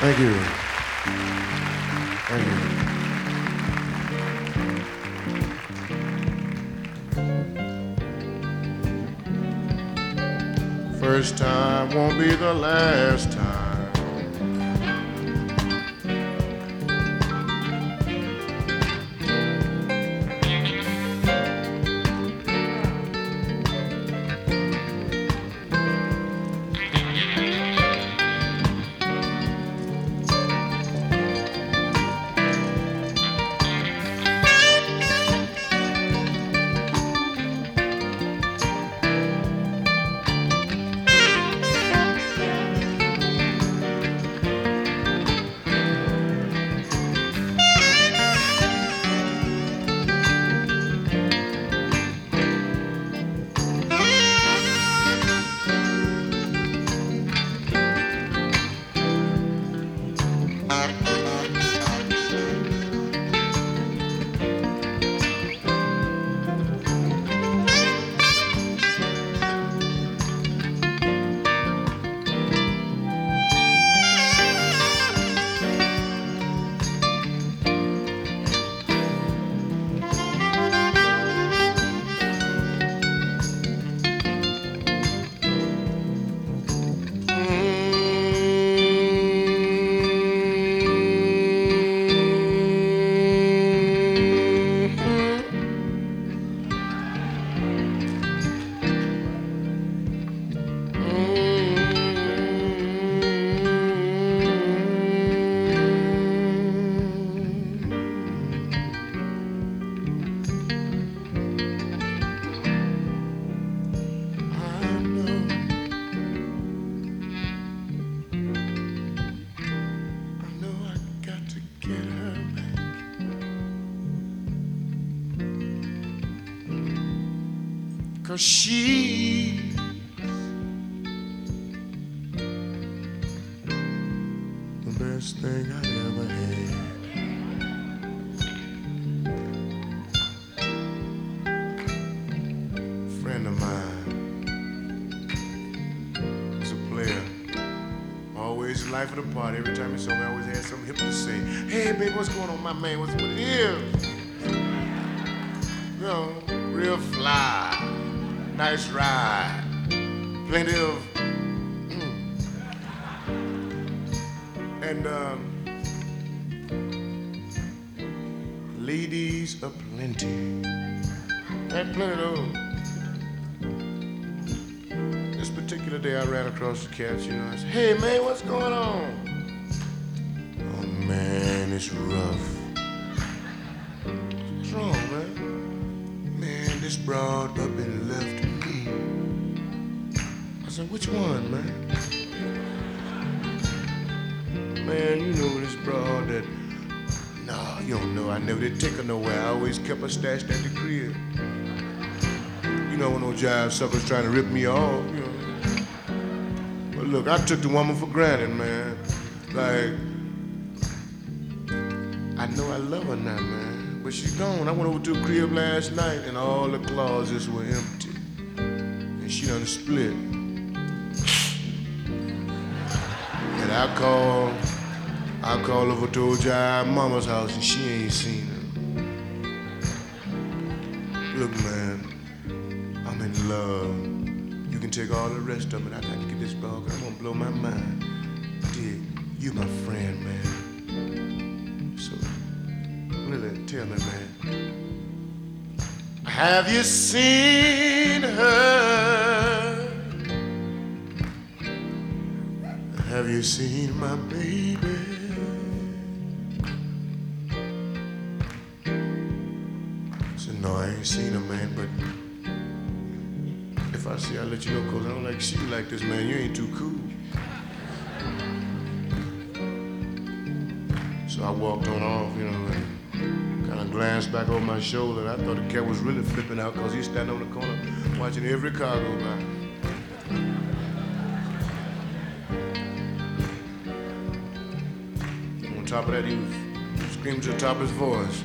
Thank you. Thank you. First time won't be the last time. Cause she's the best thing I ever had. Friend of mine was a player. Always the life of the party. Every time he saw me, I always had something hip to say. Hey, baby, what's going on, my man? What's what it is? You know, real fly. Nice ride, plenty of, and ladies aplenty. Had plenty of those. This particular day, I ran across the cats. You know, I said, "Hey man, what's going on?" Oh man, it's rough. What's wrong, man? Man, this broad up and left. I said, which one, man? Man, you know this broad that... Nah, you don't know. I never did take her nowhere. I always kept her stashed at the crib. You know when those jive suckers trying to rip me off, you know. But look, I took the woman for granted, man. Like, I know I love her now, man. But she's gone. I went over to her crib last night and all the closets were empty. And she done split. And I call over to old Jive Mama's house and she ain't seen her. Look, man, I'm in love. You can take all the rest of it. I got to get this ball, cause I'm gonna blow my mind. Dig, you my friend, man. So, really, tell me, man. Have you seen her? Have you seen my baby? I said, no, I ain't seen her, man, but if I see her, I'll let you know, cause I don't like to see you like this, man. You ain't too cool. So I walked on off, you know, and kind of glanced back over my shoulder. I thought the cat was really flipping out cause he's standing on the corner watching every car go by. On top of that, he was screaming to the top of his voice.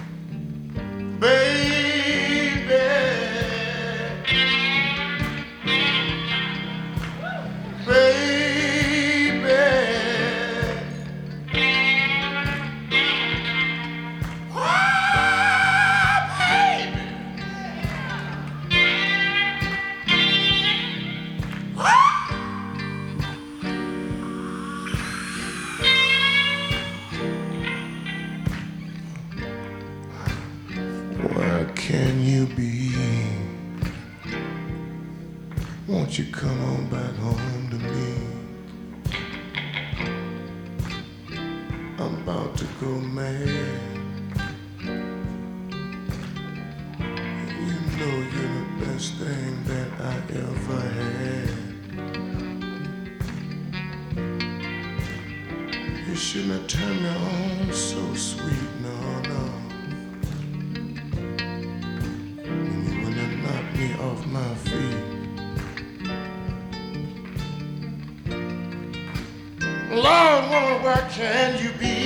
Baby, baby, be. Won't you come on back home to me? I'm about to go mad. You know you're the best thing that I ever had. You shouldn't have turned me on so sweet, no, no. And you wouldn't have knocked me off my feet. Lord, woman, where can you be?